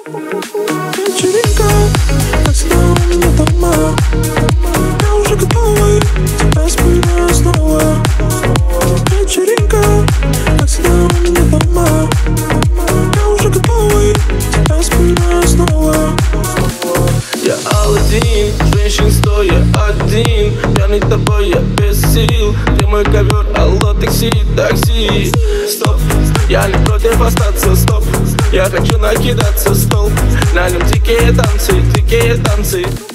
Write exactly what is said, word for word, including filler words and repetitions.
Вечеринка, как всегда у меня дома. Я уже готовый, тебя вспоминаю снова. Вечеринка, как всегда у меня дома. Я уже готовый, тебя вспоминаю снова. Я Аладдин, женщин стоя один. Пьяный тобой, я без сил. Ты мой ковер, алло, такси, такси. Стоп, я не против остаться, стоп. Я хочу накидаться, стол. На нем дикие танцы, дикие танцы.